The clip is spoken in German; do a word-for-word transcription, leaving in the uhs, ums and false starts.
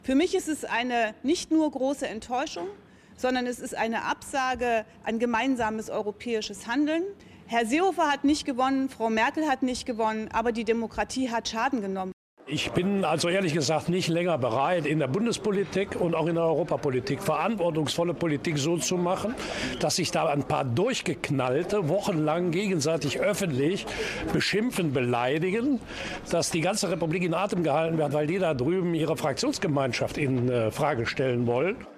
Für mich ist es eine nicht nur große Enttäuschung, sondern es ist eine Absage an gemeinsames europäisches Handeln. Herr Seehofer hat nicht gewonnen, Frau Merkel hat nicht gewonnen, aber die Demokratie hat Schaden genommen. Ich bin also ehrlich gesagt nicht länger bereit, in der Bundespolitik und auch in der Europapolitik verantwortungsvolle Politik so zu machen, dass sich da ein paar Durchgeknallte wochenlang gegenseitig öffentlich beschimpfen, beleidigen, dass die ganze Republik in Atem gehalten wird, weil die da drüben ihre Fraktionsgemeinschaft in Frage stellen wollen.